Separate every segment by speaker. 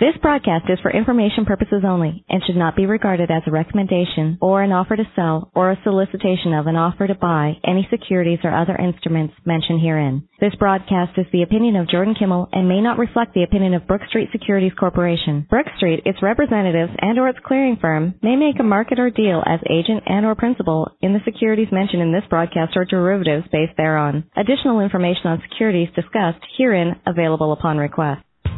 Speaker 1: This broadcast is for information purposes only and should not be regarded as a recommendation or an offer to sell or a solicitation of an offer to buy any securities or other instruments mentioned herein. This broadcast is the opinion of Jordan Kimmel and may not reflect the opinion of Brook Street Securities Corporation. Brook Street, its representatives, and or its clearing firm may make a market or deal as agent and or principal in the securities mentioned in this broadcast or derivatives based thereon. Additional information on securities discussed herein available upon request.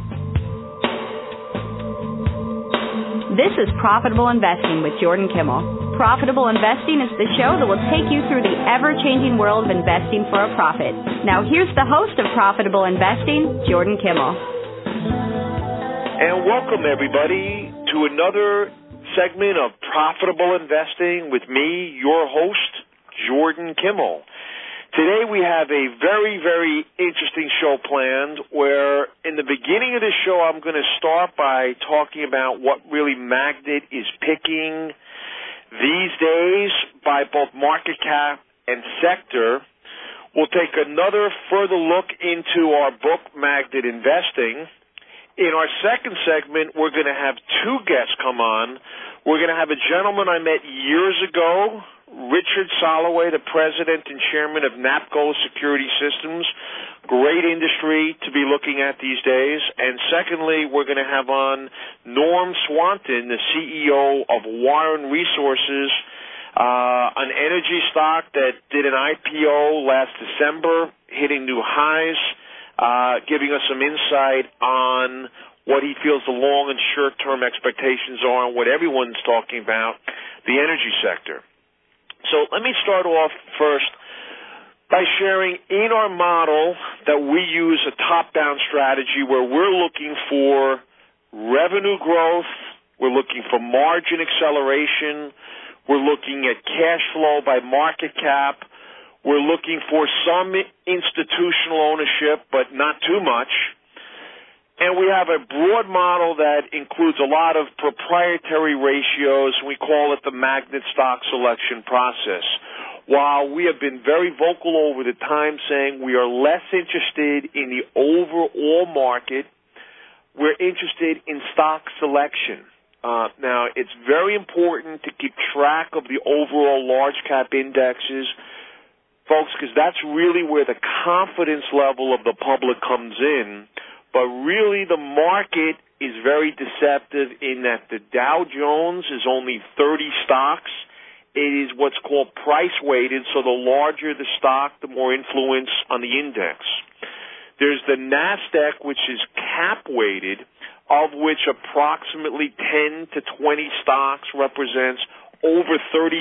Speaker 2: This is Profitable Investing with Jordan Kimmel. Profitable Investing is the show that will take you through the ever-changing world of investing for a profit. Now here's the host of Profitable Investing, Jordan Kimmel.
Speaker 3: And welcome everybody to another segment of Profitable Investing with me, your host, Jordan Kimmel. Today we have a very, very interesting show planned where in the beginning of the show I'm going to start by talking about what really Magnet is picking these days by both market cap and sector. We'll take another further look into our book, Magnet Investing. In our second segment, we're going to have two guests come on. We're going to have a gentleman I met years ago, Richard Soloway, the president and chairman of NAPCO Security Systems. Great industry to be looking at these days. And secondly, we're going to have on Norm Swanton, the CEO of Warren Resources, an energy stock that did an IPO last December, hitting new highs, giving us some insight on what he feels the long and short-term expectations are and what everyone's talking about, the energy sector. So let me start off first by sharing in our model that we use a top-down strategy where we're looking for revenue growth, we're looking for margin acceleration, we're looking at cash flow by market cap, we're looking for some institutional ownership but not too much, and we have a broad model that includes a lot of proprietary ratios. We call it the Magnet stock selection process. While we have been very vocal over the time saying we are less interested in the overall market, we're interested in stock selection. Now, it's very important to keep track of the overall large cap indexes, folks, because that's really where the confidence level of the public comes in. But really the market is very deceptive in that the Dow Jones is only 30 stocks. It is what's called price-weighted, so the larger the stock, the more influence on the index. There's the NASDAQ, which is cap-weighted, of which approximately 10 to 20 stocks represents over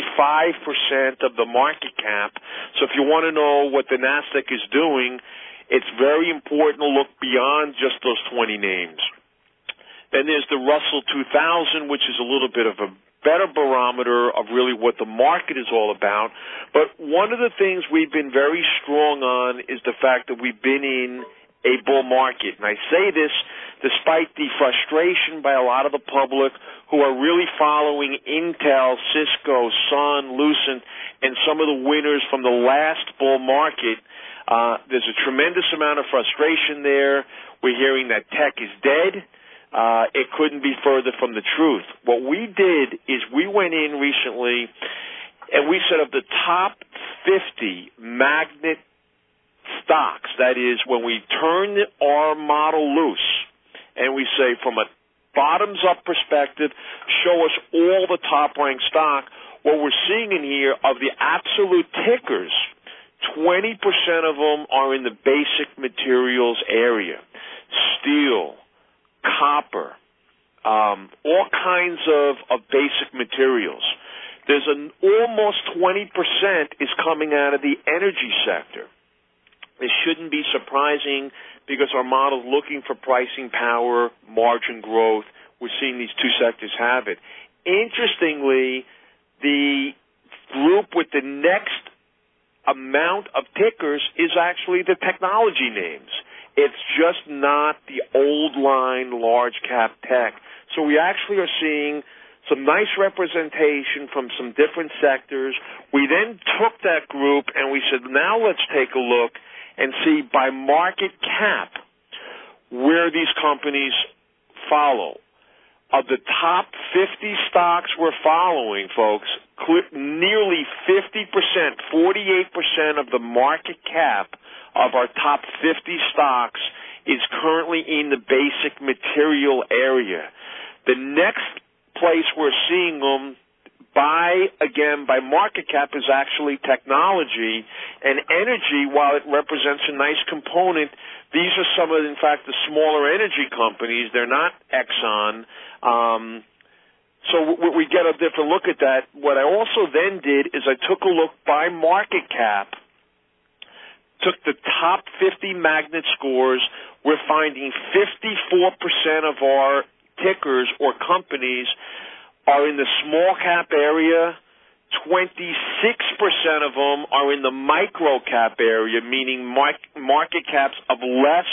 Speaker 3: 35% of the market cap. So if you want to know what the NASDAQ is doing, it's very important to look beyond just those 20 names. Then there's the Russell 2000, which is a little bit of a better barometer of really what the market is all about. But one of the things we've been very strong on is the fact that we've been in a bull market. And I say this despite the frustration by a lot of the public who are really following Intel, Cisco, Sun, Lucent, and some of the winners from the last bull market. There's a tremendous amount of frustration there. We're hearing that tech is dead. It couldn't be further from the truth. What we did is we went in recently and we set up the top 50 Magnet stocks. That is, when we turn our model loose and we say from a bottoms-up perspective, show us all the top-ranked stock, what we're seeing in here of the absolute tickers, 20% of them are in the basic materials area. Steel, copper, all kinds of basic materials. There's almost 20% is coming out of the energy sector. It shouldn't be surprising because our model is looking for pricing power, margin growth. We're seeing these two sectors have it. Interestingly, the group with the next amount of tickers is actually the technology names. It's just not the old line large cap tech. So we actually are seeing some nice representation from some different sectors. We then took that group and we said, now let's take a look and see by market cap where these companies follow. Of the top 50 stocks we're following, folks, nearly 50%, 48% of the market cap of our top 50 stocks is currently in the basic material area. The next place we're seeing them by market cap is actually technology and energy. While it represents a nice component, these are some of, in fact, the smaller energy companies. They're not Exxon. So we get a different look at that. What I also then did is I took a look by market cap, took the top 50 magnet scores. We're finding 54% of our tickers or companies are in the small cap area. 26% of them are in the micro cap area, meaning market caps of less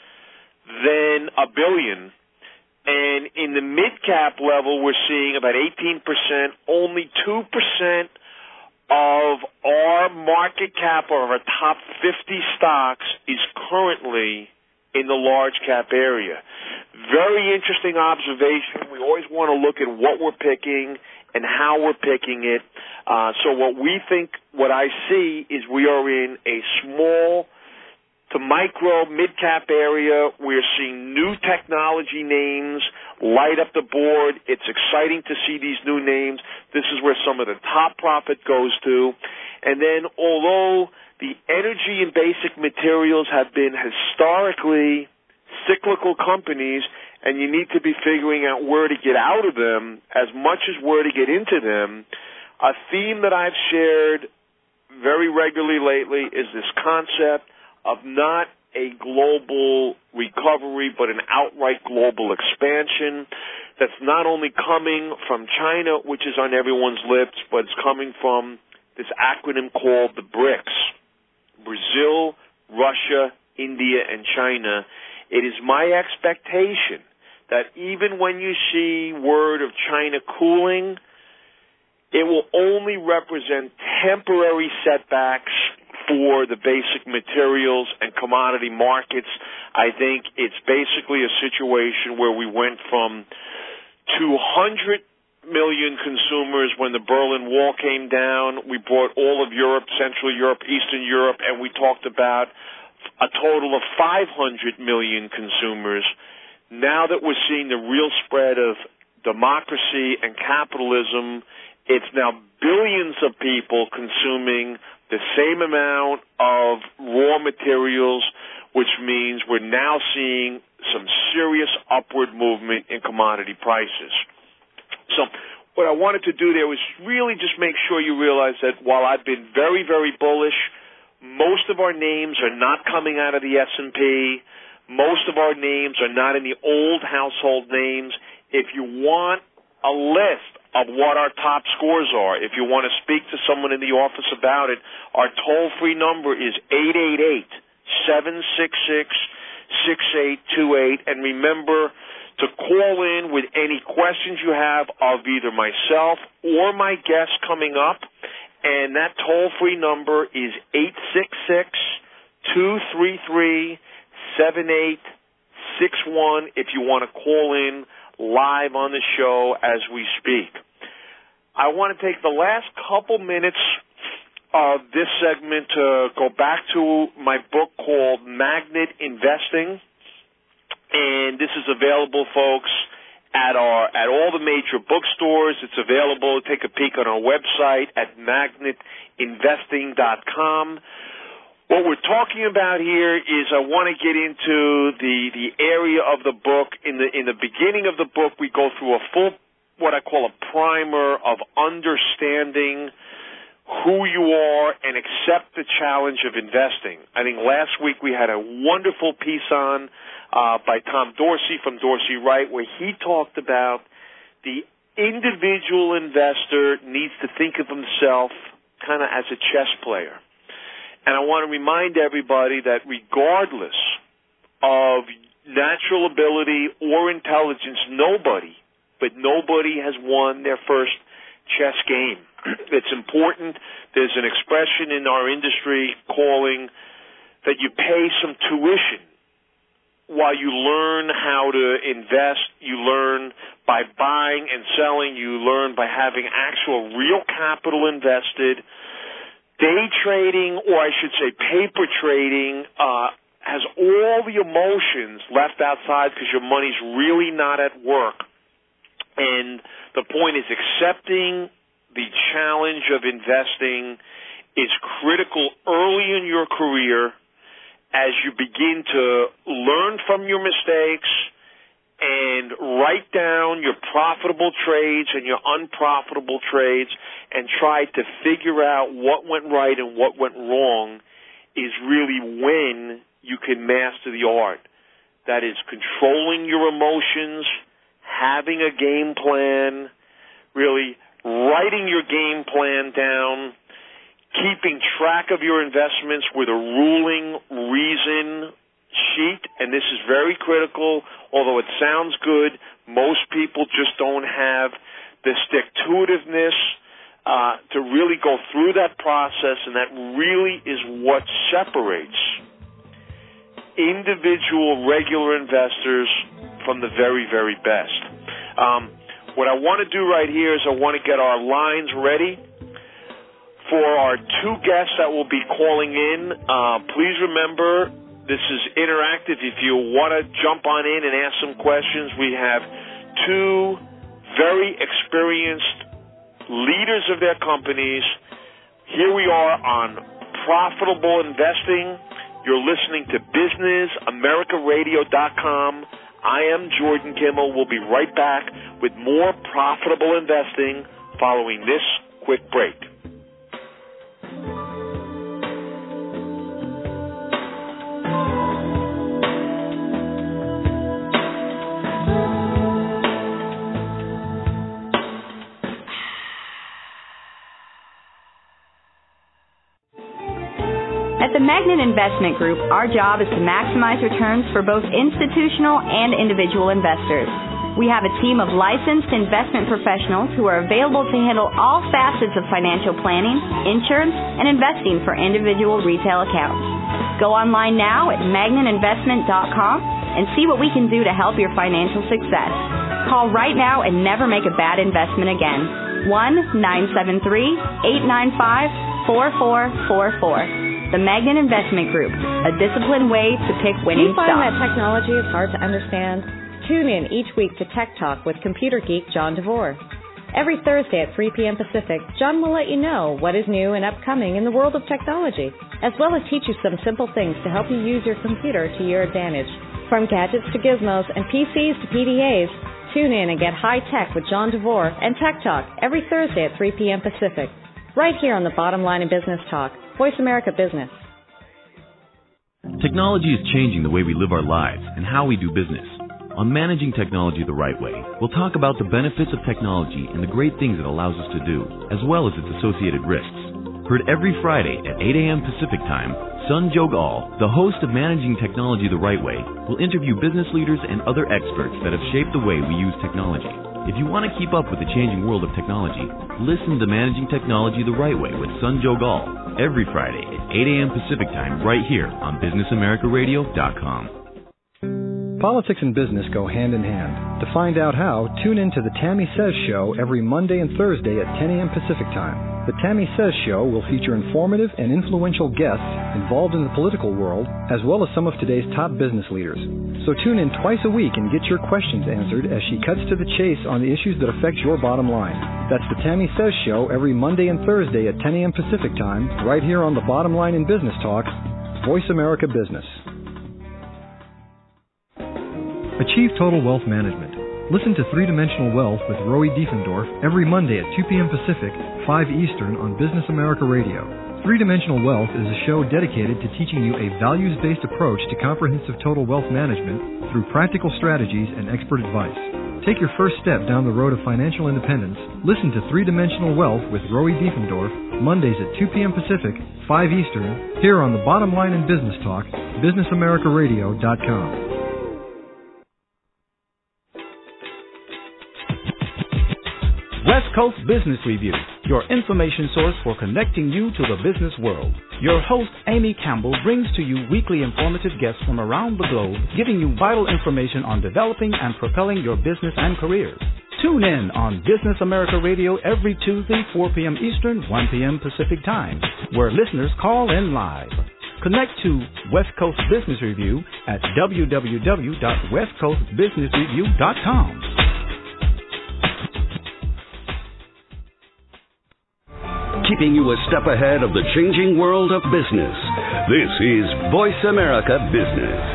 Speaker 3: than $1 billion. And in the mid-cap level, we're seeing about 18%. Only 2% of our market cap or our top 50 stocks is currently in the large cap area. Very interesting observation. We always want to look at what we're picking and how we're picking it. So what I see is we are in a small to micro, mid-cap area. We're seeing new technology names light up the board. It's exciting to see these new names. This is where some of the top profit goes to. And then although the energy and basic materials have been historically cyclical companies, and you need to be figuring out where to get out of them as much as where to get into them, a theme that I've shared very regularly lately is this concept of not a global recovery, but an outright global expansion that's not only coming from China, which is on everyone's lips, but it's coming from this acronym called the BRICS: Brazil, Russia, India, and China. It is my expectation that even when you see word of China cooling, it will only represent temporary setbacks for the basic materials and commodity markets. I think it's basically a situation where we went from 200 million consumers when the Berlin Wall came down. We brought all of Europe, Central Europe, Eastern Europe, and we talked about a total of 500 million consumers. Now that we're seeing the real spread of democracy and capitalism, it's now billions of people consuming the same amount of raw materials, which means we're now seeing some serious upward movement in commodity prices. So what I wanted to do there was really just make sure you realize that while I've been very, very bullish, most of our names are not coming out of the S&P. Most of our names are not in the old household names. If you want a list of what our top scores are, if you want to speak to someone in the office about it, our toll-free number is 888-766-6828. And remember to call in with any questions you have of either myself or my guest coming up. And that toll-free number is 866-233-7861 if you want to call in live on the show as we speak. I want to take the last couple minutes of this segment to go back to my book called Magnet Investing, and this is available, folks, at all the major bookstores. It's available. Take a peek on our website at magnetinvesting.com. What we're talking about here is I want to get into the area of the book. In the beginning of the book, we go through a full, what I call a primer of understanding who you are and accept the challenge of investing. I think last week we had a wonderful piece on by Tom Dorsey from Dorsey Wright, where he talked about the individual investor needs to think of himself kind of as a chess player. And I want to remind everybody that regardless of natural ability or intelligence, nobody has won their first chess game. It's important. There's an expression in our industry calling that you pay some tuition while you learn how to invest, you learn by buying and selling, you learn by having actual real capital invested. Day trading, or I should say paper trading, has all the emotions left outside because your money's really not at work. And the point is, accepting the challenge of investing is critical early in your career as you begin to learn from your mistakes and write down your profitable trades and your unprofitable trades and try to figure out what went right and what went wrong is really when you can master the art. That is controlling your emotions, having a game plan, really writing your game plan down, keeping track of your investments with a ruling reason sheet, and this is very critical. Although it sounds good, most people just don't have the stick-to-itiveness to really go through that process, and that really is what separates individual regular investors from the very, very best. What I want to do right here is I want to get our lines ready for our two guests that will be calling in. Please remember, this is interactive. If you want to jump on in and ask some questions, we have two very experienced leaders of their companies. Here we are on Profitable Investing. You're listening to BusinessAmericaRadio.com. I am Jordan Kimmel. We'll be right back with more Profitable Investing following this quick break.
Speaker 2: At the Magnet Investment Group, our job is to maximize returns for both institutional and individual investors. We have a team of licensed investment professionals who are available to handle all facets of financial planning, insurance, and investing for individual retail accounts. Go online now at magnetinvestment.com and see what we can do to help your financial success. Call right now and never make a bad investment again. 1-973-895-4444. The Magnet Investment Group, a disciplined way to pick winning stocks.
Speaker 1: Do you find that technology is hard to understand? Tune in each week to Tech Talk with computer geek John DeVore. Every Thursday at 3 p.m. Pacific, John will let you know what is new and upcoming in the world of technology, as well as teach you some simple things to help you use your computer to your advantage. From gadgets to gizmos and PCs to PDAs, tune in and get high tech with John DeVore and Tech Talk every Thursday at 3 p.m. Pacific, right here on the Bottom Line in Business Talk, Voice America Business.
Speaker 4: Technology is changing the way we live our lives and how we do business. On Managing Technology the Right Way, we'll talk about the benefits of technology and the great things it allows us to do, as well as its associated risks. Heard every Friday at 8 a.m. Pacific Time, Sanjog Aul, the host of Managing Technology the Right Way, will interview business leaders and other experts that have shaped the way we use technology. If you want to keep up with the changing world of technology, listen to Managing Technology the Right Way with Sanjog Aul every Friday at 8 a.m. Pacific Time right here on BusinessAmericaRadio.com.
Speaker 5: Politics and business go hand in hand. To find out how, tune in to the Tammy Says Show every Monday and Thursday at 10 a.m. Pacific Time. The Tammy Says Show will feature informative and influential guests involved in the political world, as well as some of today's top business leaders. So tune in twice a week and get your questions answered as she cuts to the chase on the issues that affect your bottom line. That's the Tammy Says Show every Monday and Thursday at 10 a.m. Pacific Time, right here on the Bottom Line in Business Talk, Voice America Business. Achieve Total Wealth Management. Listen to Three-Dimensional Wealth with Roy Diefendorf every Monday at 2 p.m. Pacific, 5 Eastern on Business America Radio. Three-Dimensional Wealth is a show dedicated to teaching you a values-based approach to comprehensive total wealth management through practical strategies and expert advice. Take your first step down the road of financial independence. Listen to Three-Dimensional Wealth with Roy Diefendorf Mondays at 2 p.m. Pacific, 5 Eastern, here on the Bottom Line in Business Talk, BusinessAmericaRadio.com.
Speaker 6: West Coast Business Review, your information source for connecting you to the business world. Your host, Amy Campbell, brings to you weekly informative guests from around the globe, giving you vital information on developing and propelling your business and careers. Tune in on Business America Radio every Tuesday, 4 p.m. Eastern, 1 p.m. Pacific Time, where listeners call in live. Connect to West Coast Business Review at www.westcoastbusinessreview.com.
Speaker 7: Keeping you a step ahead of the changing world of business. This is Voice America Business.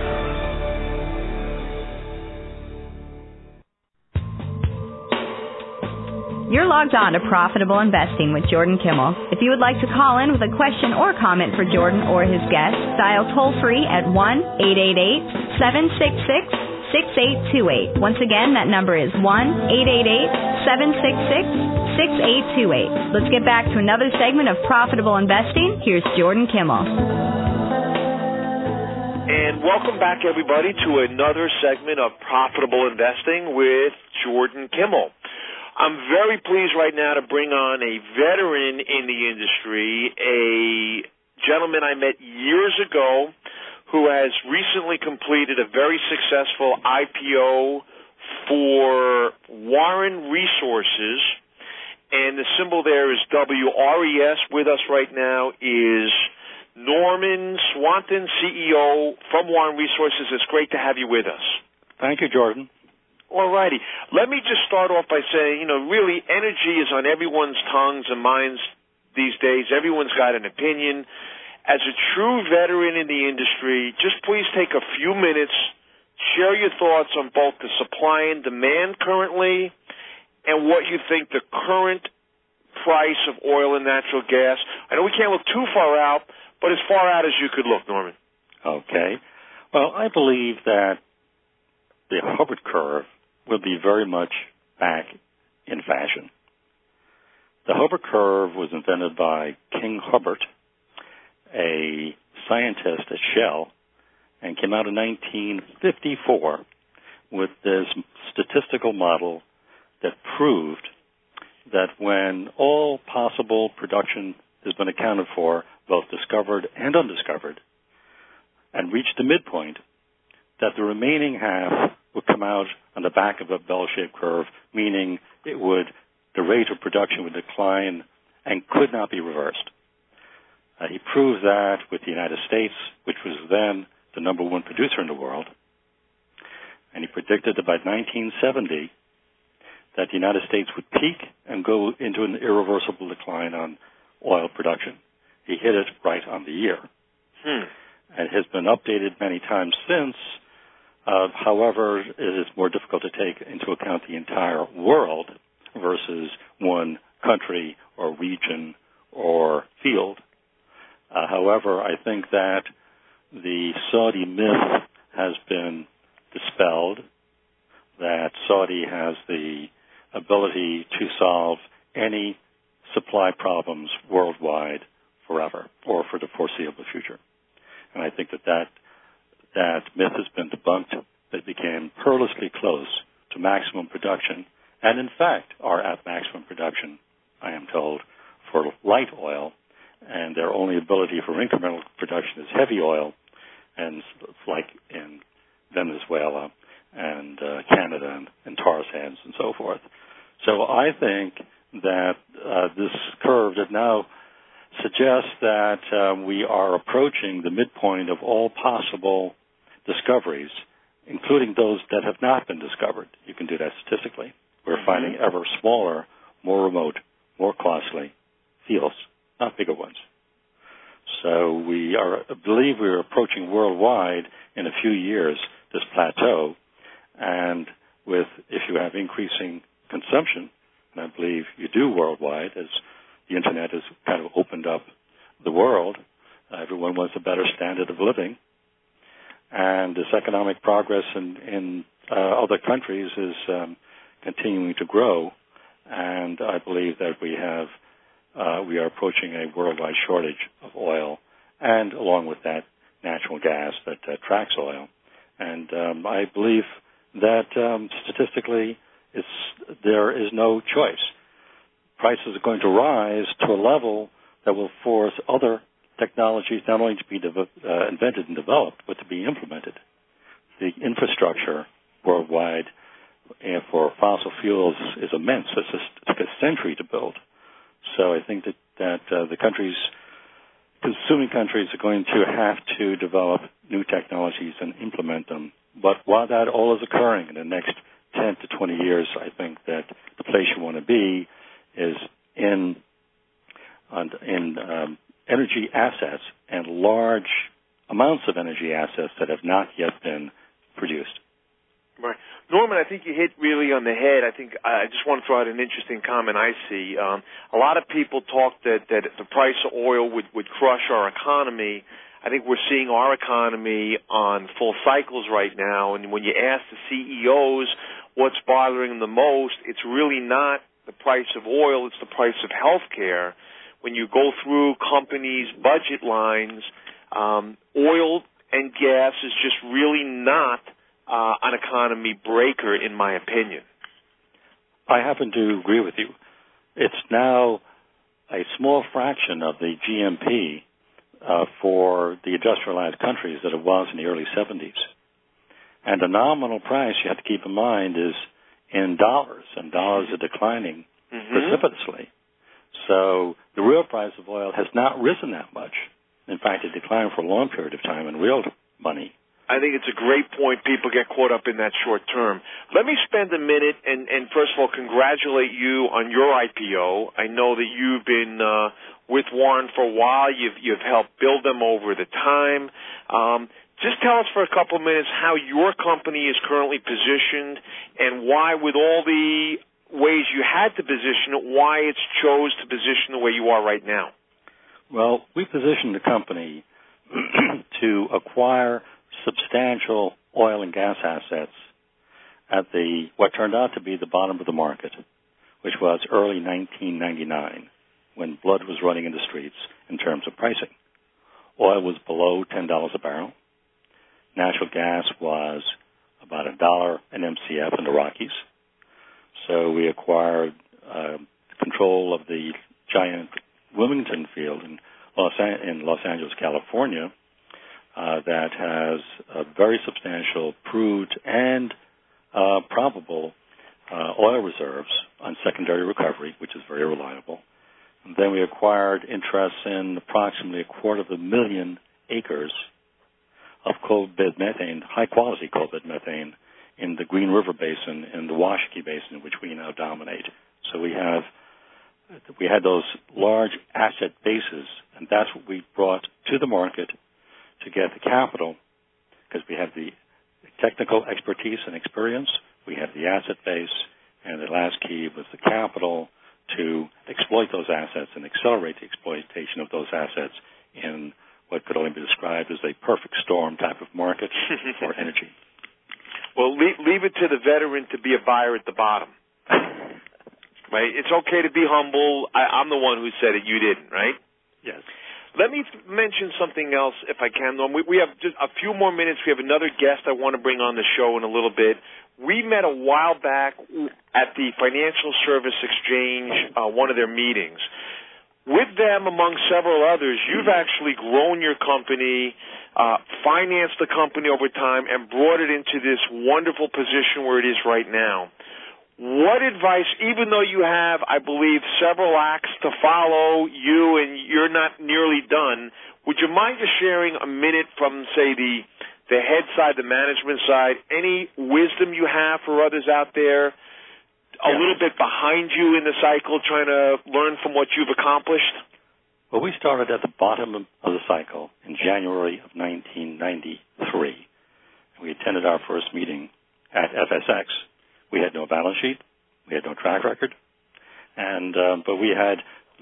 Speaker 2: You're logged on to Profitable Investing with Jordan Kimmel. If you would like to call in with a question or comment for Jordan or his guest, dial toll-free at 1-888-766-6828. Once again, that number is 1-888-766-6828. Let's get back to another segment of Profitable Investing. Here's Jordan Kimmel.
Speaker 3: And welcome back, everybody, to another segment of Profitable Investing with Jordan Kimmel. I'm very pleased right now to bring on a veteran in the industry, a gentleman I met years ago who has recently completed a very successful IPO for Warren Resources, and the symbol there is WRES. With us right now is Norman Swanton, CEO from Warren Resources. It's great to have you with us.
Speaker 8: Thank you, Jordan.
Speaker 3: All righty. Let me just start off by saying, really energy is on everyone's tongues and minds these days. Everyone's got an opinion. As a true veteran in the industry, just please take a few minutes, share your thoughts on both the supply and demand currently and what you think the current price of oil and natural gas. I know we can't look too far out, but as far out as you could look, Norman.
Speaker 8: Okay. Well, I believe that the Hubbert curve will be very much back in fashion. The Hubbert curve was invented by King Hubbert, a scientist at Shell, and came out in 1954 with this statistical model that proved that when all possible production has been accounted for, both discovered and undiscovered, and reached the midpoint, that the remaining half would come out on the back of a bell-shaped curve, meaning the rate of production would decline and could not be reversed. He proved that with the United States, which was then the number one producer in the world, and he predicted that by 1970 that the United States would peak and go into an irreversible decline on oil production. He hit it right on the year. And has been updated many times since. However, it is more difficult to take into account the entire world versus one country or region or field. However, I think that the Saudi myth has been dispelled, that Saudi has the ability to solve any supply problems worldwide forever or for the foreseeable future. And I think that myth has been debunked. They became perilously close to maximum production, and in fact are at maximum production, I am told, for light oil, and their only ability for incremental production is heavy oil, and like in Venezuela and Canada and tar sands and so forth. So I think that this curve that now suggests that we are approaching the midpoint of all possible discoveries, including those that have not been discovered. You can do that statistically. We're finding ever smaller, more remote, more costly fields, not bigger ones. So I believe we're approaching worldwide in a few years this plateau, and if you have increasing consumption, and I believe you do worldwide, as the Internet has kind of opened up the world, everyone wants a better standard of living, and this economic progress in other countries is continuing to grow, and I believe that we are approaching a worldwide shortage of oil, and along with that, natural gas that tracks oil. And I believe that statistically there is no choice. prices are going to rise to a level that will force other technologies not only to be invented and developed, but to be implemented. The infrastructure worldwide for fossil fuels is immense. It took a century to build. So I think that the consuming countries are going to have to develop new technologies and implement them. But while that all is occurring in the next 10 to 20 years, I think that the place you want to be is in energy assets and large amounts of energy assets that have not yet been produced.
Speaker 3: Right. Norman, I think you hit really on the head. I think I just want to throw out an interesting comment I see. A lot of people talk that the price of oil would crush our economy. I think we're seeing our economy on full cycles right now, and when you ask the CEOs what's bothering them the most, it's really not the price of oil, it's the price of health care. When you go through companies' budget lines, oil and gas is just really not an economy breaker, in my opinion.
Speaker 8: I happen to agree with you. It's now a small fraction of the GMP for the industrialized countries that it was in the early 70s. And the nominal price, you have to keep in mind, is in dollars, and dollars are declining precipitously. So the real price of oil has not risen that much. In fact, it declined for a long period of time in real money.
Speaker 3: I think it's a great point. People get caught up in that short term. Let me spend a minute and first of all, congratulate you on your IPO. I know that you've been with Warren for a while. You've helped build them over the time. Just tell us for a couple of minutes how your company is currently positioned and why, with all the ways you had to position it, why it's chose to position the way you are right now.
Speaker 8: Well, we positioned the company to acquire substantial oil and gas assets at what turned out to be the bottom of the market, which was early 1999, when blood was running in the streets in terms of pricing. Oil was below $10 a barrel. Natural gas was about $1 an MCF in the Rockies. So we acquired control of the giant Wilmington field in Los Angeles, California, that has a very substantial proved and probable oil reserves on secondary recovery, which is very reliable. And then we acquired interests in approximately 250,000 acres of coal-bed methane, high-quality coal-bed methane, in the Green River Basin and the Washakie Basin, which we now dominate. So we had those large asset bases, and that's what we brought to the market to get the capital, because we have the technical expertise and experience, we have the asset base, and the last key was the capital to exploit those assets and accelerate the exploitation of those assets in what could only be described as a perfect storm type of market for energy.
Speaker 3: Well, leave it to the veteran to be a buyer at the bottom. Right? It's okay to be humble. I'm the one who said it. You didn't, right?
Speaker 8: Yes.
Speaker 3: Let me mention something else, if I can, Norm. We have just a few more minutes. We have another guest I want to bring on the show in a little bit. We met a while back at the Financial Service Exchange, one of their meetings. With them, among several others, you've actually grown your company, financed the company over time, and brought it into this wonderful position where it is right now. What advice, even though you have, I believe, several acts to follow you and you're not nearly done, would you mind just sharing a minute from, say, the head side, the management side, any wisdom you have for others out there, a little bit behind you in the cycle, trying to learn from what you've accomplished?
Speaker 8: Well, we started at the bottom of the cycle in January of 1993. We attended our first meeting at FSX. We had no balance sheet. We had no track record. And but we had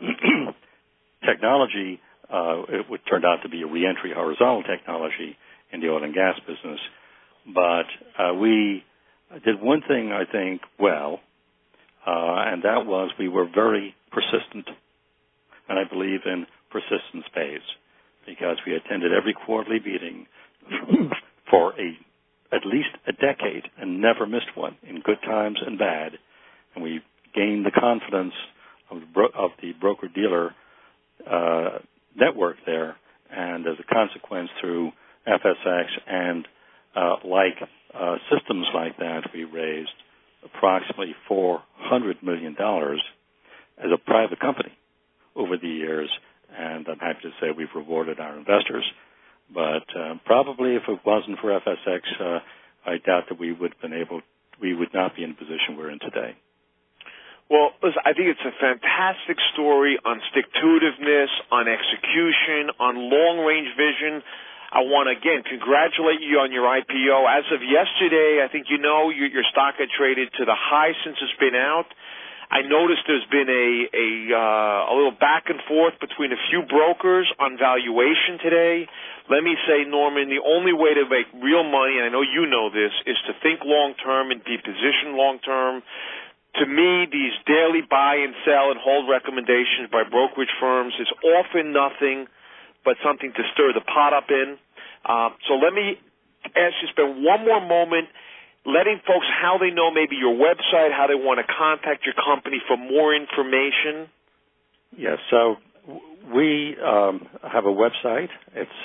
Speaker 8: technology. It turned out to be a reentry horizontal technology in the oil and gas business. But we did one thing, I think, well, and that was we were very persistent. And I believe in persistence pays, because we attended every quarterly meeting for at least a decade and never missed one, in good times and bad. And we gained the confidence of the broker-dealer network there, and as a consequence, through FSX and systems like that, we raised approximately $400 million as a private company over the years, and I'm happy to say we've rewarded our investors. But probably if it wasn't for FSX, I doubt that we would not be in the position we're in today.
Speaker 3: Well, listen, I think it's a fantastic story on stick-to-itiveness, on execution, on long-range vision. I want to, again, congratulate you on your IPO. As of yesterday, I think your stock had traded to the high since it's been out. I noticed there's been a little back and forth between a few brokers on valuation today. Let me say, Norman, the only way to make real money, and I know you know this, is to think long-term and be positioned long-term. To me, these daily buy and sell and hold recommendations by brokerage firms is often nothing but something to stir the pot up in. So let me ask you to spend one more moment letting folks how they know maybe your website, how they want to contact your company for more information.
Speaker 8: Yes, so we have a website. It's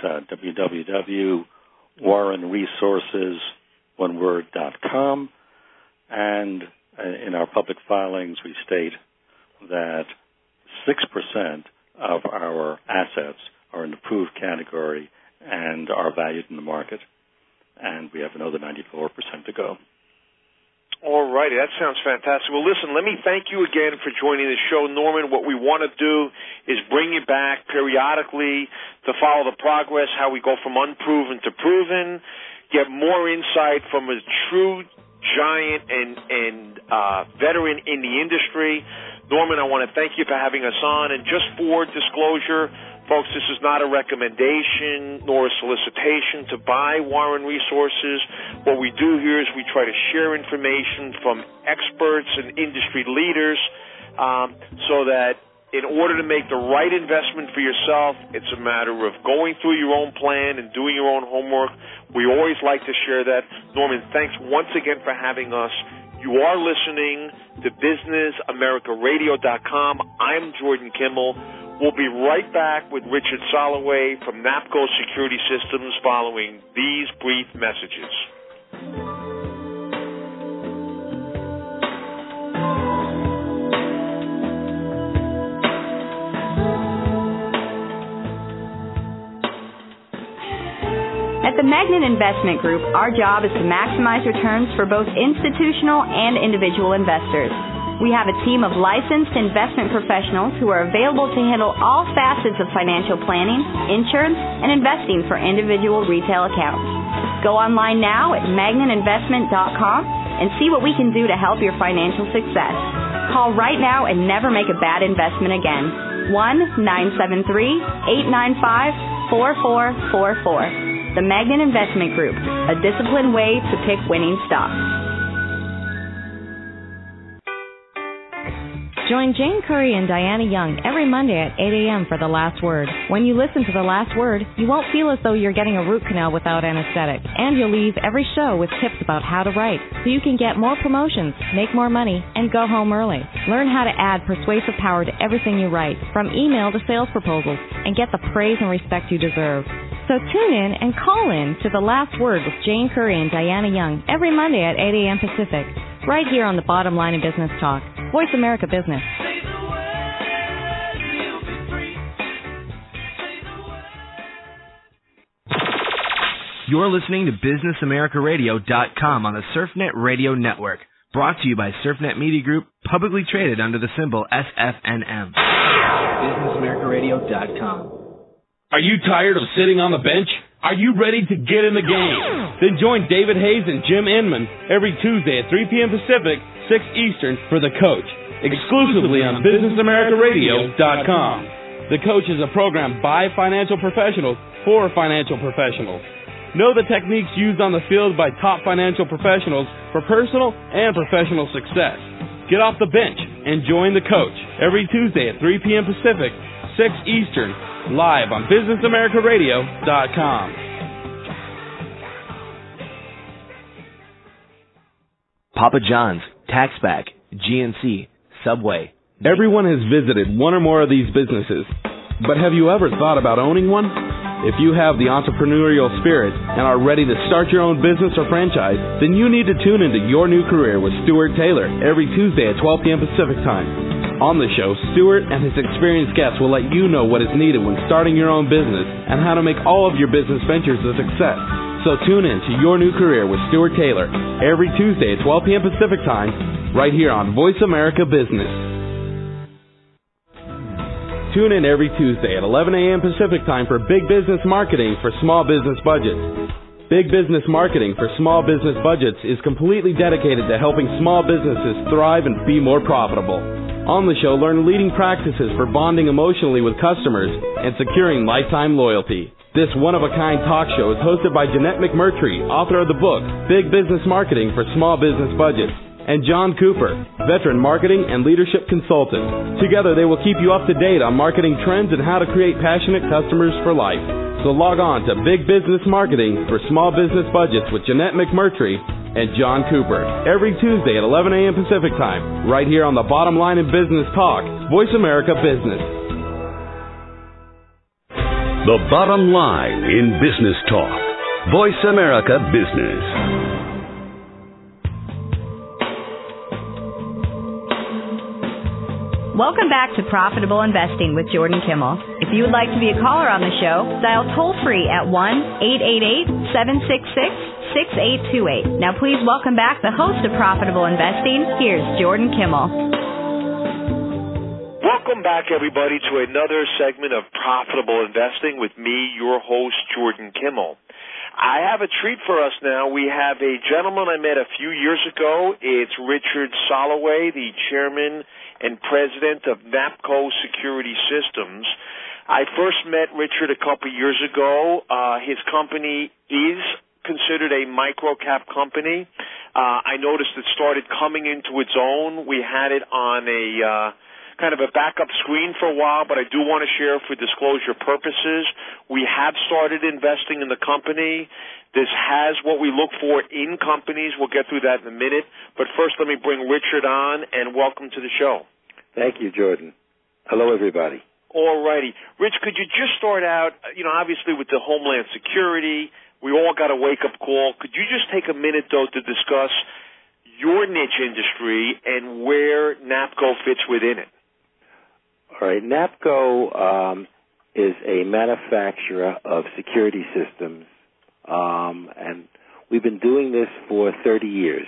Speaker 8: www.warrenresources.com, and in our public filings, we state that 6% of our assets are in the approved category and are valued in the market, and we have another 94% to go.
Speaker 3: All righty, that sounds fantastic. Well, listen, let me thank you again for joining the show, Norman. What we want to do is bring you back periodically to follow the progress, how we go from unproven to proven, get more insight from a true giant and veteran in the industry. Norman, I want to thank you for having us on. And just for disclosure, folks, this is not a recommendation nor a solicitation to buy Warren Resources. What we do here is we try to share information from experts and industry leaders so that in order to make the right investment for yourself, it's a matter of going through your own plan and doing your own homework. We always like to share that. Norman, thanks once again for having us. You are listening to BusinessAmericaRadio.com. I'm Jordan Kimmel. We'll be right back with Richard Soloway from NAPCO Security Systems following these brief messages.
Speaker 2: At the Magnet Investment Group, our job is to maximize returns for both institutional and individual investors. We have a team of licensed investment professionals who are available to handle all facets of financial planning, insurance, and investing for individual retail accounts. Go online now at magnetinvestment.com and see what we can do to help your financial success. Call right now and never make a bad investment again. 1-973-895-4444. The Magnet Investment Group, a disciplined way to pick winning stocks.
Speaker 1: Join Jane Curry and Diana Young every Monday at 8 a.m. for The Last Word. When you listen to The Last Word, you won't feel as though you're getting a root canal without anesthetic. And you'll leave every show with tips about how to write, so you can get more promotions, make more money, and go home early. Learn how to add persuasive power to everything you write, from email to sales proposals, and get the praise and respect you deserve. So tune in and call in to The Last Word with Jane Curry and Diana Young every Monday at 8 a.m. Pacific, right here on the Bottom Line of Business Talk, Voice America Business.
Speaker 9: You're listening to BusinessAmericaRadio.com on the SurfNet Radio Network, brought to you by SurfNet Media Group, publicly traded under the symbol SFNM. BusinessAmericaRadio.com.
Speaker 10: Are you tired of sitting on the bench? Are you ready to get in the game? Then join David Hayes and Jim Inman every Tuesday at 3 p.m. Pacific, 6 Eastern for The Coach, exclusively on BusinessAmericaRadio.com. The Coach is a program by financial professionals for financial professionals. Know the techniques used on the field by top financial professionals for personal and professional success. Get off the bench and join The Coach every Tuesday at 3 p.m. Pacific, 6 Eastern, live on BusinessAmericaRadio.com.
Speaker 9: Papa John's, TaxBack, GNC, Subway,
Speaker 10: Everyone has visited one or more of these businesses, but have you ever thought about owning one? If you have the entrepreneurial spirit and are ready to start your own business or franchise, then you need to tune into Your New Career with Stuart Taylor every Tuesday at 12 p.m. Pacific Time. On the show, Stuart and his experienced guests will let you know what is needed when starting your own business and how to make all of your business ventures a success. So tune in to Your New Career with Stuart Taylor every Tuesday at 12 p.m. Pacific Time, right here on Voice America Business. Tune in every Tuesday at 11 a.m. Pacific Time for Big Business Marketing for Small Business Budgets. Big Business Marketing for Small Business Budgets is completely dedicated to helping small businesses thrive and be more profitable. On the show, learn leading practices for bonding emotionally with customers and securing lifetime loyalty. This one-of-a-kind talk show is hosted by Jeanette McMurtry, author of the book Big Business Marketing for Small Business Budgets, and John Cooper, veteran marketing and leadership consultant. Together, they will keep you up to date on marketing trends and how to create passionate customers for life. So log on to Big Business Marketing for Small Business Budgets with Jeanette McMurtry and John Cooper every Tuesday at 11 a.m. Pacific Time, right here on the Bottom Line in Business Talk, Voice America Business.
Speaker 7: The Bottom Line in Business Talk, Voice America Business.
Speaker 2: Welcome back to Profitable Investing with Jordan Kimmel. If you would like to be a caller on the show, dial toll-free at 1-888-766-6828. Now please welcome back the host of Profitable Investing. Here's Jordan Kimmel.
Speaker 3: Welcome back, everybody, to another segment of Profitable Investing with me, your host, Jordan Kimmel. I have a treat for us now. We have a gentleman I met a few years ago. It's Richard Soloway, the chairman and president of NAPCO Security Systems. I first met Richard a couple of years ago. His company is considered a micro-cap company. I noticed it started coming into its own. We had it on a kind of a backup screen for a while, but I do want to share for disclosure purposes. We have started investing in the company. This has what we look for in companies. We'll get through that in a minute. But first, let me bring Richard on, and welcome to the show.
Speaker 11: Thank you, Jordan. Hello, everybody.
Speaker 3: All righty. Rich, could you just start out, obviously with the Homeland Security, we all got a wake-up call. Could you just take a minute, though, to discuss your niche industry and where NAPCO fits within it?
Speaker 11: All right. NAPCO is a manufacturer of security systems, and we've been doing this for 30 years.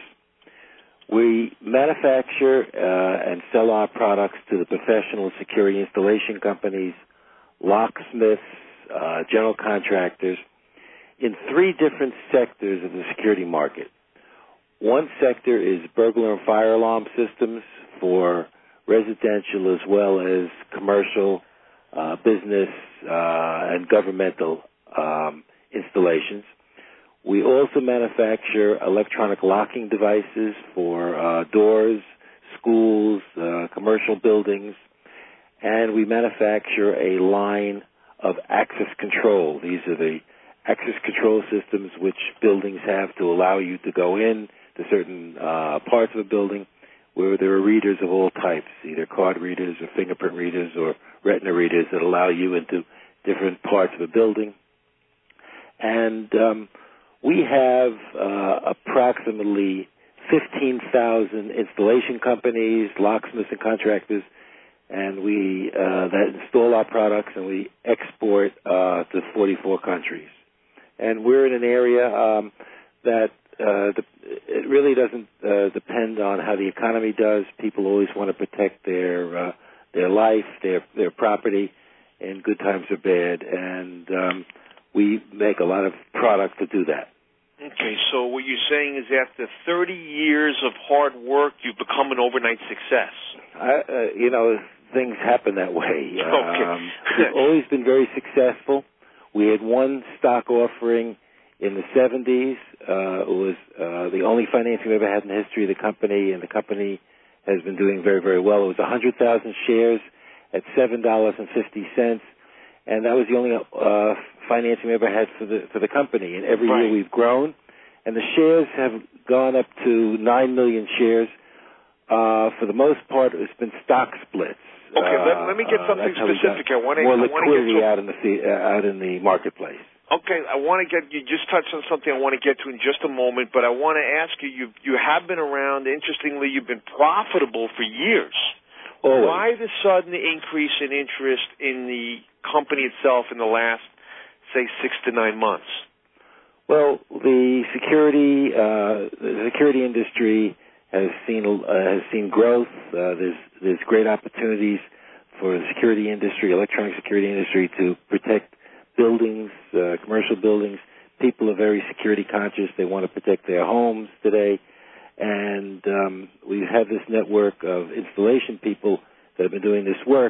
Speaker 11: We manufacture and sell our products to the professional security installation companies, locksmiths, general contractors, in 3 different sectors of the security market. One sector is burglar and fire alarm systems for residential as well as commercial, business, and governmental installations. We also manufacture electronic locking devices for doors, schools, commercial buildings, and we manufacture a line of access control. These are the access control systems which buildings have to allow you to go in to certain parts of a building where there are readers of all types, either card readers or fingerprint readers or retina readers that allow you into different parts of a building. And we have approximately 15,000 installation companies, locksmiths and contractors, and we that install our products, and we export to 44 countries. And we're in an area that it really doesn't depend on how the economy does. People always want to protect their life, their property, in good times or bad, and we make a lot of product to do that.
Speaker 3: Okay, so what you're saying is after 30 years of hard work, you've become an overnight success.
Speaker 11: Things happen that way.
Speaker 3: Okay.
Speaker 11: We've always been very successful. We had one stock offering in the 70s. It was the only financing we ever had in the history of the company, and the company has been doing very, very well. It was 100,000 shares at $7.50, and that was the only financing we ever had for the company. And every year we've grown, and the shares have gone up to 9 million shares For the most part, it's been stock splits.
Speaker 3: Okay, let me get something specific. I want to
Speaker 11: more liquidity out in the marketplace.
Speaker 3: Okay, I want to get you just touched on something I want to get to in just a moment, but I want to ask you. You have been around. Interestingly, you've been profitable for years.
Speaker 11: Always.
Speaker 3: Why the sudden increase in interest in the company itself in the last, say, 6 to 9 months?
Speaker 11: Well, the security industry has seen growth. There's great opportunities for the security industry, electronic security industry, to protect buildings, commercial buildings. People are very security conscious. They want to protect their homes today. And we have this network of installation people that have been doing this work.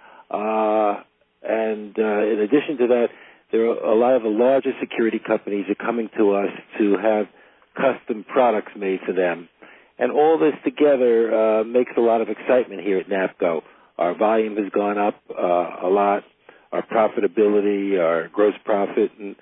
Speaker 11: And in addition to that, there are a lot of the larger security companies are coming to us to have custom products made for them. And all this together makes a lot of excitement here at NAPCO. Our volume has gone up a lot, our profitability, our gross profit, and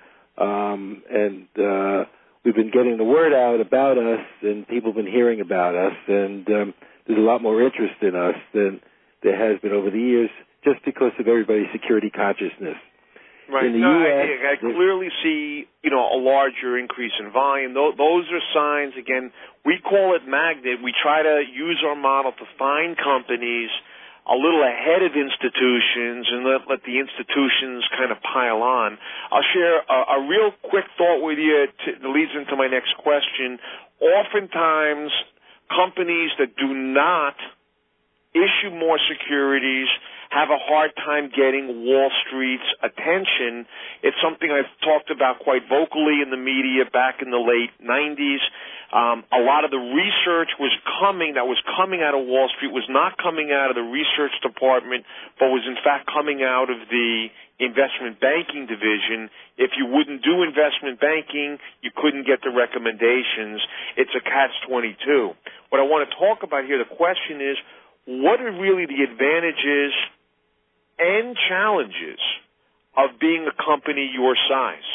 Speaker 11: we've been getting the word out about us, and people have been hearing about us, and there's a lot more interest in us than there has been over the years, just because of everybody's security consciousness.
Speaker 3: Right.
Speaker 11: In the US,
Speaker 3: I clearly see, a larger increase in volume. Those are signs. Again, we call it magnet. We try to use our model to find companies a little ahead of institutions and let the institutions kind of pile on. I'll share a real quick thought with you that leads into my next question. Oftentimes, companies that do not issue more securities have a hard time getting Wall Street's attention. It's something I've talked about quite vocally in the media back in the late 90s. A lot of the research that was coming out of Wall Street was not coming out of the research department, but was in fact coming out of the investment banking division. If you wouldn't do investment banking, you couldn't get the recommendations. It's a catch-22. What I want to talk about here, the question is, what are really the advantages and challenges of being a company your size?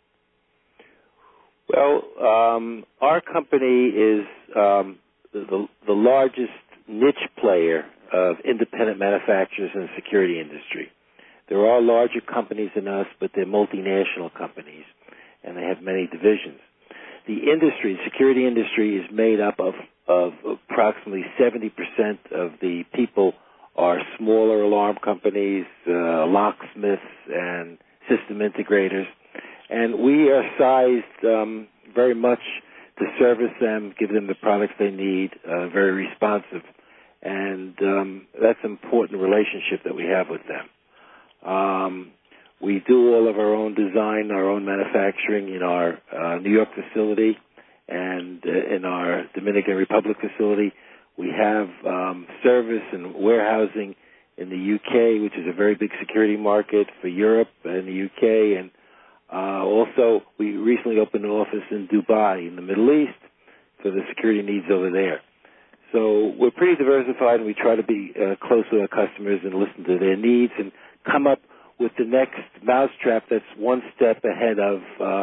Speaker 11: Well, our company is the largest niche player of independent manufacturers in the security industry. There are larger companies than us, but they're multinational companies, and they have many divisions. The security industry is made up of approximately 70% of the people are smaller alarm companies, locksmiths, and system integrators. And we are sized very much to service them, give them the products they need, very responsive. And that's an important relationship that we have with them. We do all of our own design, our own manufacturing in our New York facility and in our Dominican Republic facility. We have service and warehousing in the UK, which is a very big security market for Europe and the UK. And also, we recently opened an office in Dubai in the Middle East for the security needs over there. So we're pretty diversified, and we try to be close with our customers and listen to their needs and come up with the next mousetrap that's one step ahead of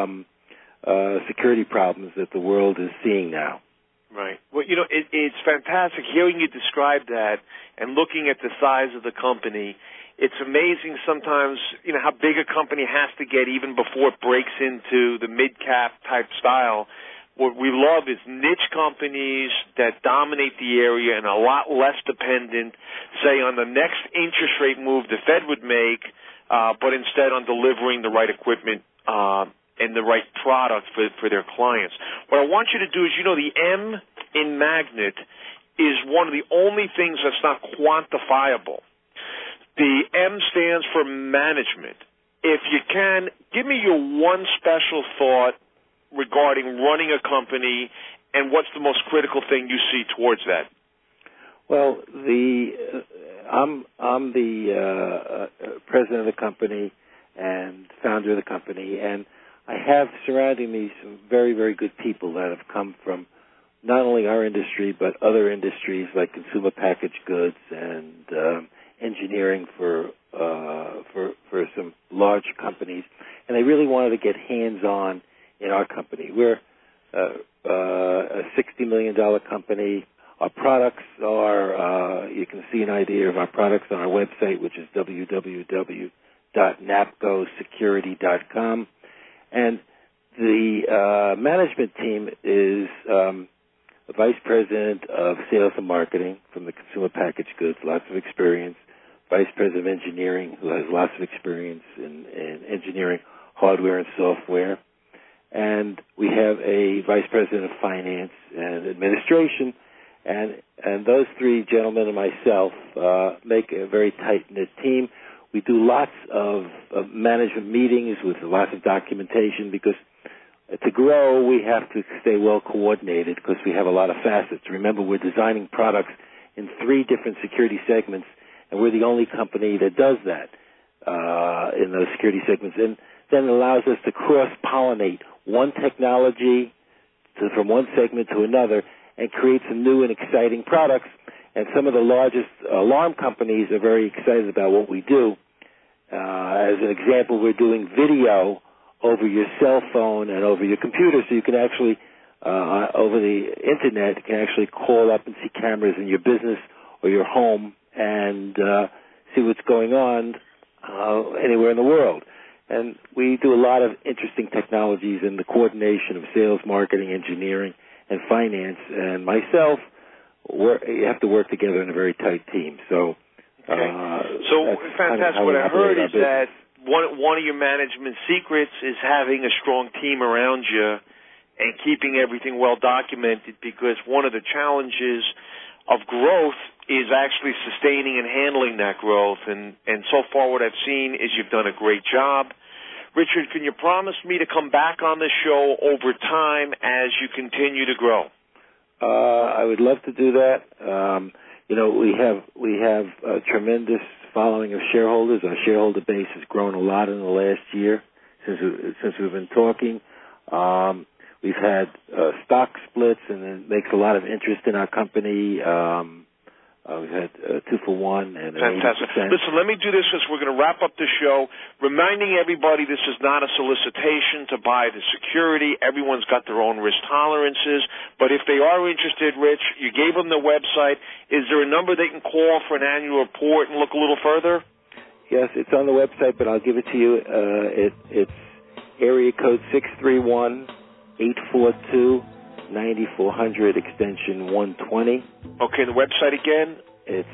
Speaker 11: security problems that the world is seeing now.
Speaker 3: Right. Well, it's fantastic hearing you describe that and looking at the size of the company. It's amazing sometimes, how big a company has to get even before it breaks into the mid-cap type style. What we love is niche companies that dominate the area and a lot less dependent, say, on the next interest rate move the Fed would make, but instead on delivering the right equipment and the right product for their clients. What I want you to do is, the M in magnet is one of the only things that's not quantifiable. The M stands for management. If you can, give me your one special thought regarding running a company, and what's the most critical thing you see towards that?
Speaker 11: Well, I'm the president of the company and founder of the company, and I have surrounding me some very, very good people that have come from not only our industry but other industries like consumer packaged goods and engineering for some large companies, and they really wanted to get hands-on in our company. We're a $60 million company. Our products are, you can see an idea of our products on our website, which is www.napcosecurity.com. And the management team is a vice president of sales and marketing from the consumer packaged goods, lots of experience. Vice president of engineering, who has lots of experience in engineering hardware and software. And we have a vice president of finance and administration. And those three gentlemen and myself make a very tight-knit team. We do lots of management meetings with lots of documentation because to grow, we have to stay well coordinated because we have a lot of facets. Remember, we're designing products in 3 different security segments, and we're the only company that does that in those security segments. And then it allows us to cross-pollinate one technology from one segment to another and create some new and exciting products. And some of the largest alarm companies are very excited about what we do. As an example, we're doing video over your cell phone and over your computer, so you can actually, over the Internet, can actually call up and see cameras in your business or your home and see what's going on anywhere in the world. And we do a lot of interesting technologies in the coordination of sales, marketing, engineering, and finance. And myself, you have to work together in a very tight team. So,
Speaker 3: fantastic. What I heard is that one of your management secrets is having a strong team around you and keeping everything well documented, because one of the challenges of growth is actually sustaining and handling that growth. And so far what I've seen is you've done a great job. Richard, can you promise me to come back on the show over time as you continue to grow?
Speaker 11: I would love to do that. We have a tremendous following of shareholders. Our shareholder base has grown a lot in the last year since we've been talking. We've had stock splits, and it makes a lot of interest in our company. We've had 2-for-1 and
Speaker 3: fantastic.
Speaker 11: 80%.
Speaker 3: Listen, let me do this because we're going to wrap up the show, reminding everybody this is not a solicitation to buy the security. Everyone's got their own risk tolerances. But if they are interested, Rich, you gave them the website. Is there a number they can call for an annual report and look a little further?
Speaker 11: Yes, it's on the website, but I'll give it to you. It's area code 631-842-9400, extension 120.
Speaker 3: Okay, the website again?
Speaker 11: It's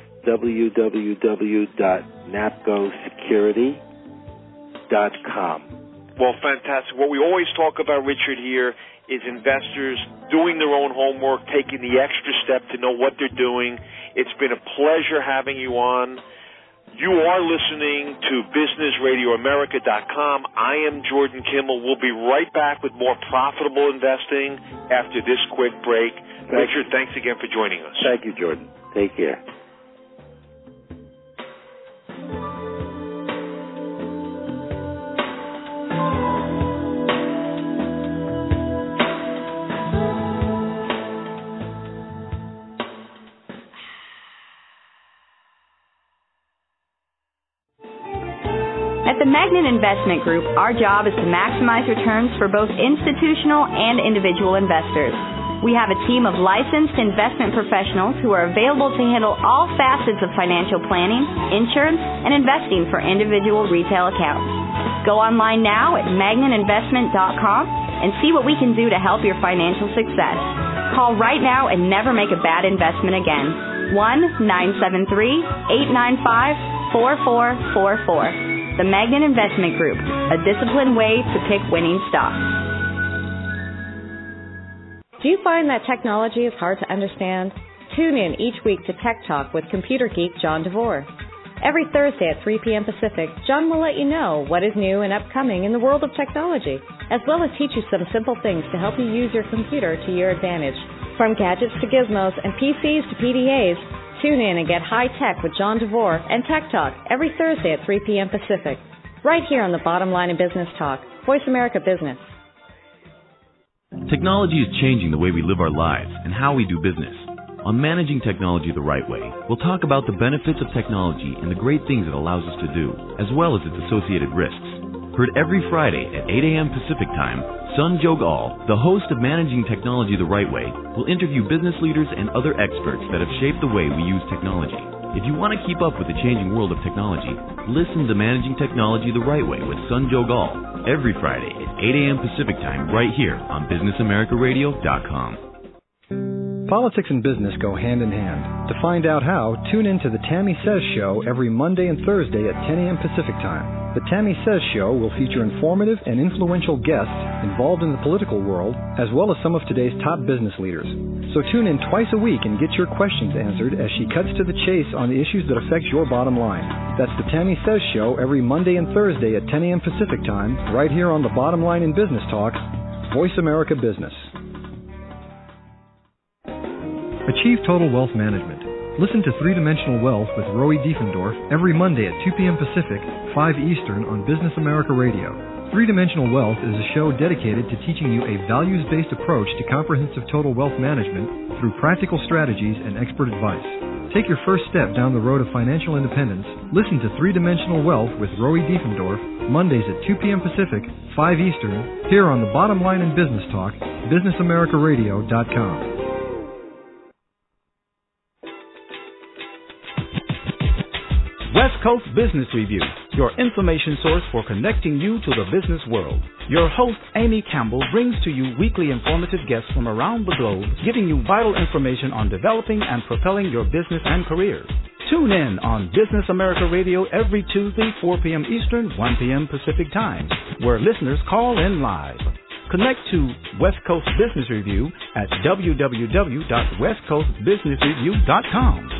Speaker 11: www.napcosecurity.com.
Speaker 3: Well, fantastic. What we always talk about, Richard, here is investors doing their own homework, taking the extra step to know what they're doing. It's been a pleasure having you on. You are listening to BusinessRadioAmerica.com. I am Jordan Kimmel. We'll be right back with more profitable investing after this quick break. Richard, thanks again for joining us.
Speaker 11: Thank you, Jordan. Take care.
Speaker 2: At the Magnet Investment Group, our job is to maximize returns for both institutional and individual investors. We have a team of licensed investment professionals who are available to handle all facets of financial planning, insurance, and investing for individual retail accounts. Go online now at magnetinvestment.com and see what we can do to help your financial success. Call right now and never make a bad investment again. 1-973-895-4444. The Magnet Investment Group, a disciplined way to pick winning stocks.
Speaker 1: Do you find that technology is hard to understand? Tune in each week to Tech Talk with computer geek John DeVore. Every Thursday at 3 p.m. Pacific, John will let you know what is new and upcoming in the world of technology, as well as teach you some simple things to help you use your computer to your advantage. From gadgets to gizmos and PCs to PDAs, tune in and get high tech with John DeVore and Tech Talk every Thursday at 3 p.m. Pacific, right here on the Bottom Line of Business Talk, Voice America Business.
Speaker 4: Technology is changing the way we live our lives and how we do business. On Managing Technology the Right Way, we'll talk about the benefits of technology and the great things it allows us to do, as well as its associated risks. Heard every Friday at 8 a.m. Pacific Time, Sanjog Aul, the host of Managing Technology the Right Way, will interview business leaders and other experts that have shaped the way we use technology. If you want to keep up with the changing world of technology, listen to Managing Technology the Right Way with Sanjog Aul every Friday at 8 a.m. Pacific Time right here on BusinessAmericaRadio.com.
Speaker 5: Politics and business go hand in hand. To find out how, tune in to the Tammy Says Show every Monday and Thursday at 10 a.m. Pacific Time. The Tammy Says Show will feature informative and influential guests involved in the political world, as well as some of today's top business leaders. So tune in twice a week and get your questions answered as she cuts to the chase on the issues that affect your bottom line. That's the Tammy Says Show every Monday and Thursday at 10 a.m. Pacific Time, right here on the Bottom Line in Business Talk, Voice America Business. Achieve Total Wealth Management. Listen to Three-Dimensional Wealth with Roy Diefendorf every Monday at 2 p.m. Pacific, 5 Eastern on Business America Radio. Three-Dimensional Wealth is a show dedicated to teaching you a values-based approach to comprehensive total wealth management through practical strategies and expert advice. Take your first step down the road of financial independence. Listen to Three-Dimensional Wealth with Roy Diefendorf, Mondays at 2 p.m. Pacific, 5 Eastern, here on the Bottom Line in Business Talk, BusinessAmericaRadio.com.
Speaker 6: West Coast Business Review, your information source for connecting you to the business world. Your host, Amy Campbell, brings to you weekly informative guests from around the globe, giving you vital information on developing and propelling your business and career. Tune in on Business America Radio every Tuesday, 4 p.m. Eastern, 1 p.m. Pacific Time, where listeners call in live. Connect to West Coast Business Review at www.westcoastbusinessreview.com.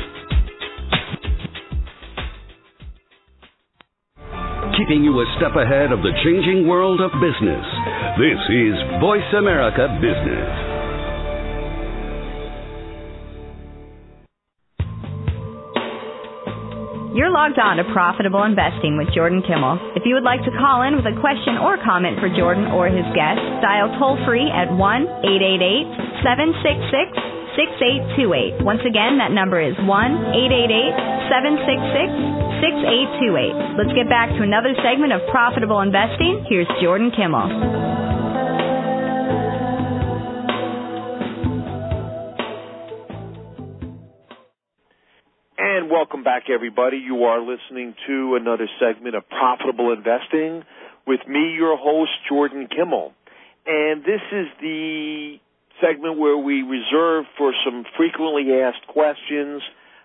Speaker 7: Keeping you a step ahead of the changing world of business. This is Voice America Business.
Speaker 2: You're logged on to Profitable Investing with Jordan Kimmel. If you would like to call in with a question or comment for Jordan or his guest, dial toll-free at 1-888-766-6828. Once again, that number is 1-888-766-6828. Let's get back to another segment of Profitable Investing. Here's Jordan Kimmel.
Speaker 3: And welcome back, everybody. You are listening to another segment of Profitable Investing with me, your host, Jordan Kimmel. And this is the segment where we reserve for some frequently asked questions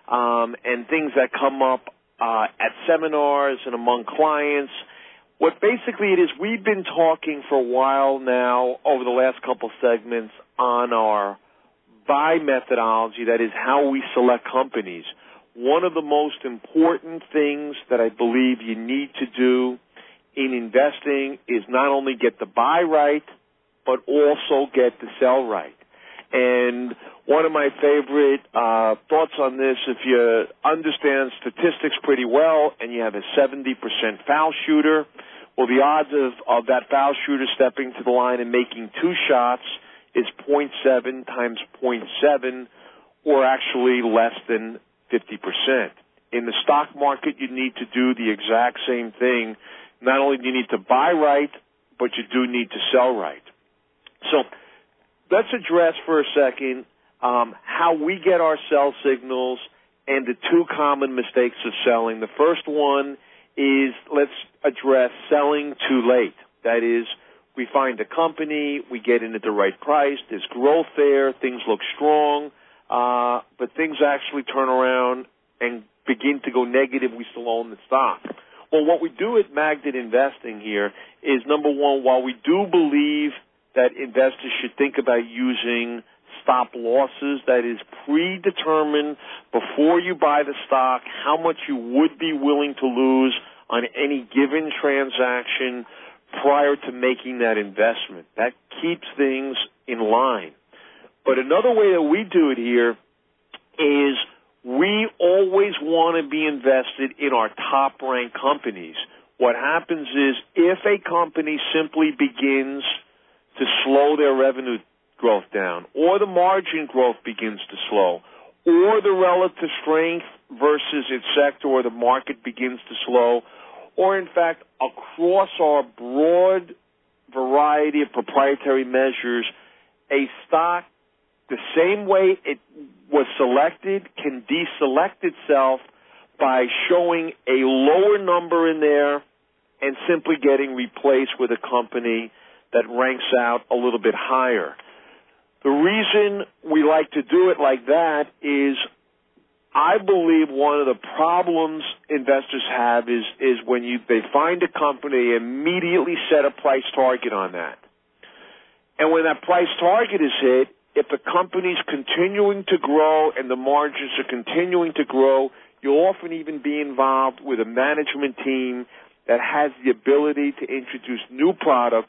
Speaker 3: and things that come up at seminars and among clients. What basically it is, we've been talking for a while now over the last couple segments on our buy methodology, that is how we select companies. One of the most important things that I believe you need to do in investing is not only get the buy right, but also get the sell right. And one of my favorite thoughts on this, if you understand statistics pretty well and you have a 70% foul shooter, well, the odds of that foul shooter stepping to the line and making two shots is 0.7 times 0.7, or actually less than 50%. In the stock market, you need to do the exact same thing. Not only do you need to buy right, but you do need to sell right. So let's address for a second how we get our sell signals and the two common mistakes of selling. The first one is, let's address selling too late. That is, we find a company, we get in at the right price, there's growth there, things look strong, but things actually turn around and begin to go negative, we still own the stock. Well, what we do at Magnet Investing here is, number one, while we do believe that investors should think about using stop losses, that is predetermined before you buy the stock how much you would be willing to lose on any given transaction prior to making that investment. That keeps things in line. But another way that we do it here is we always want to be invested in our top-ranked companies. What happens is, if a company simply begins to slow their revenue growth down, or the margin growth begins to slow, or the relative strength versus its sector or the market begins to slow, or in fact across our broad variety of proprietary measures, a stock, the same way it was selected, can deselect itself by showing a lower number in there and simply getting replaced with a company that ranks out a little bit higher. The reason we like to do it like that is I believe one of the problems investors have is when they find a company, immediately set a price target on that. And when that price target is hit, if the company's continuing to grow and the margins are continuing to grow, you'll often even be involved with a management team that has the ability to introduce new products,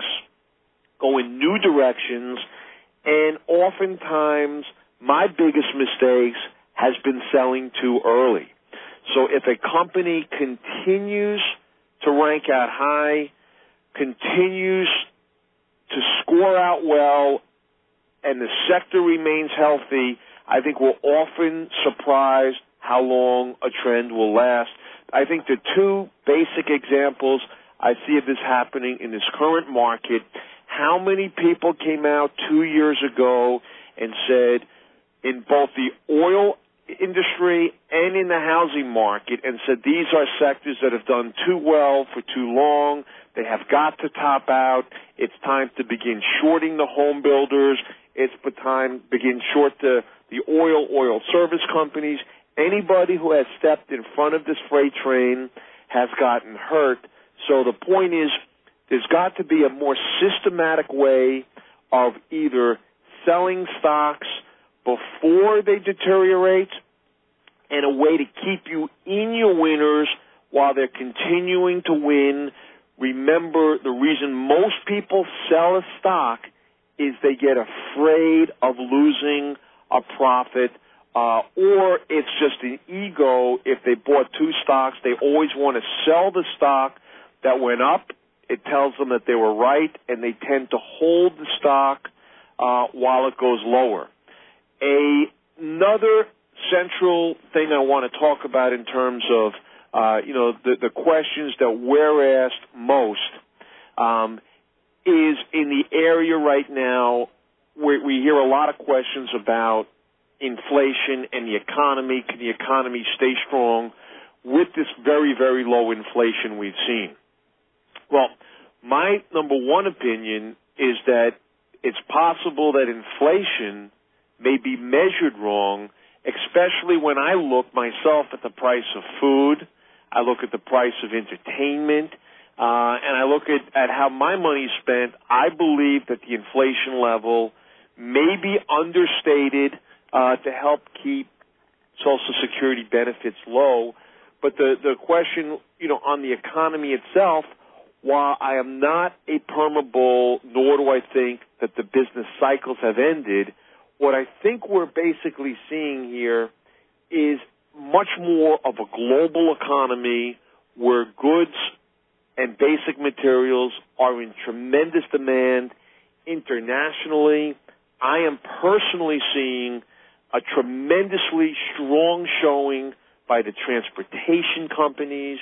Speaker 3: go in new directions, and oftentimes my biggest mistakes has been selling too early. So if a company continues to rank out high, continues to score out well, and the sector remains healthy, I think we're often surprised how long a trend will last. I think the two basic examples I see of this happening in this current market, how many people came out 2 years ago and said in both the oil industry and in the housing market and said these are sectors that have done too well for too long, they have got to top out, it's time to begin shorting the home builders, it's the time to begin short the oil service companies. Anybody who has stepped in front of this freight train has gotten hurt. So the point is, there's got to be a more systematic way of either selling stocks before they deteriorate and a way to keep you in your winners while they're continuing to win. Remember, the reason most people sell a stock is they get afraid of losing a profit, or it's just an ego. If they bought two stocks, they always want to sell the stock that went up. It tells them that they were right, and they tend to hold the stock while it goes lower. Another central thing I want to talk about in terms of the questions that we're asked most is in the area right now where we hear a lot of questions about inflation and the economy. Can the economy stay strong with this very, very low inflation we've seen? Well, my number one opinion is that it's possible that inflation may be measured wrong, especially when I look myself at the price of food, I look at the price of entertainment, and I look at how my money is spent. I believe that the inflation level may be understated to help keep Social Security benefits low. But the question, on the economy itself, while I am not a permabull, nor do I think that the business cycles have ended, what I think we're basically seeing here is much more of a global economy where goods and basic materials are in tremendous demand internationally. I am personally seeing a tremendously strong showing by the transportation companies,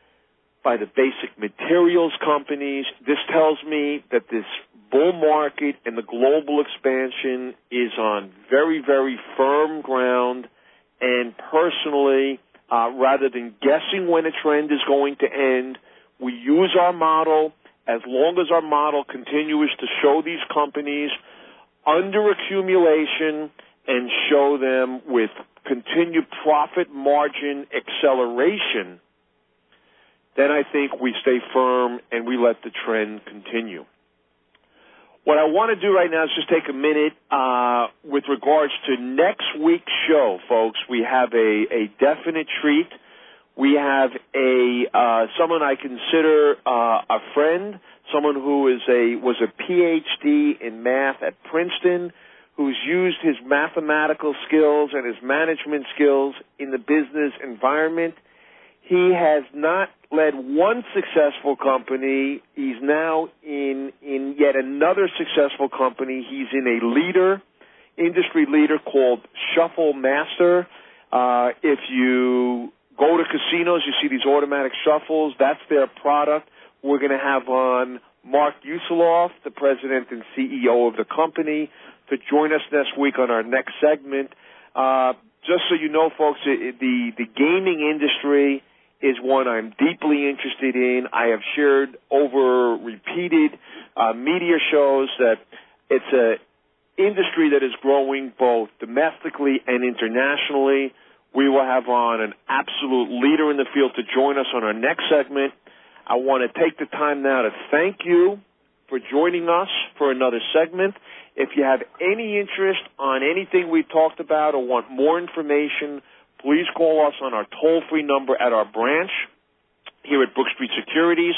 Speaker 3: by the basic materials companies. This tells me that this bull market and the global expansion is on very, very firm ground. And personally, rather than guessing when a trend is going to end, we use our model. As long as our model continues to show these companies under accumulation and show them with continued profit margin acceleration, then I think we stay firm and we let the trend continue. What I want to do right now is just take a minute with regards to next week's show, folks. We have a definite treat. We have someone I consider a friend, someone who was a PhD in math at Princeton, who's used his mathematical skills and his management skills in the business environment. He has not led one successful company. He's now in yet another successful company. He's in a industry leader called Shuffle Master. If you go go to casinos, you see these automatic shuffles. That's their product. We're going to have on Mark Usiloff, the president and CEO of the company, to join us next week on our next segment. Just so you know, folks, the gaming industry is one I'm deeply interested in. I have shared over repeated media shows that it's an industry that is growing both domestically and internationally. We will have on an absolute leader in the field to join us on our next segment. I want to take the time now to thank you for joining us for another segment. If you have any interest on anything we talked about or want more information, please call us on our toll-free number at our branch here at Brook Street Securities,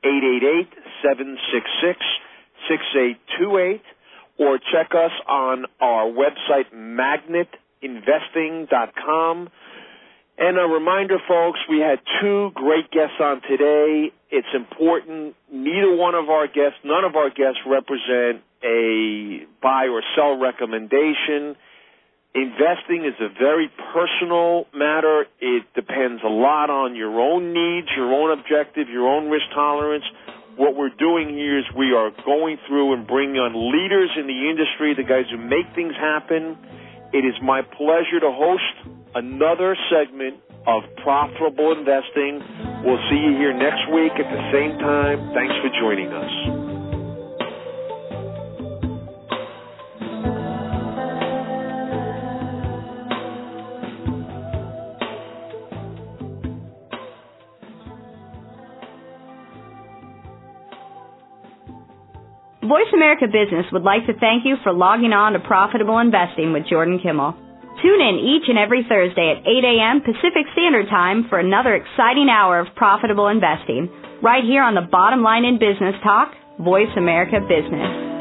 Speaker 3: 888-766-6828, or check us on our website, magnetinvesting.com. And a reminder, folks, we had two great guests on today. It's important. None of our guests represent a buy or sell recommendation. Investing is a very personal matter. It depends a lot on your own needs, your own objective, your own risk tolerance. What we're doing here is we are going through and bringing on leaders in the industry, the guys who make things happen. It is my pleasure to host another segment of Profitable Investing. We'll see you here next week at the same time. Thanks for joining us.
Speaker 2: Voice America Business would like to thank you for logging on to Profitable Investing with Jordan Kimmel. Tune in each and every Thursday at 8 a.m. Pacific Standard Time for another exciting hour of Profitable Investing, right here on the Bottom Line in Business Talk, Voice America Business.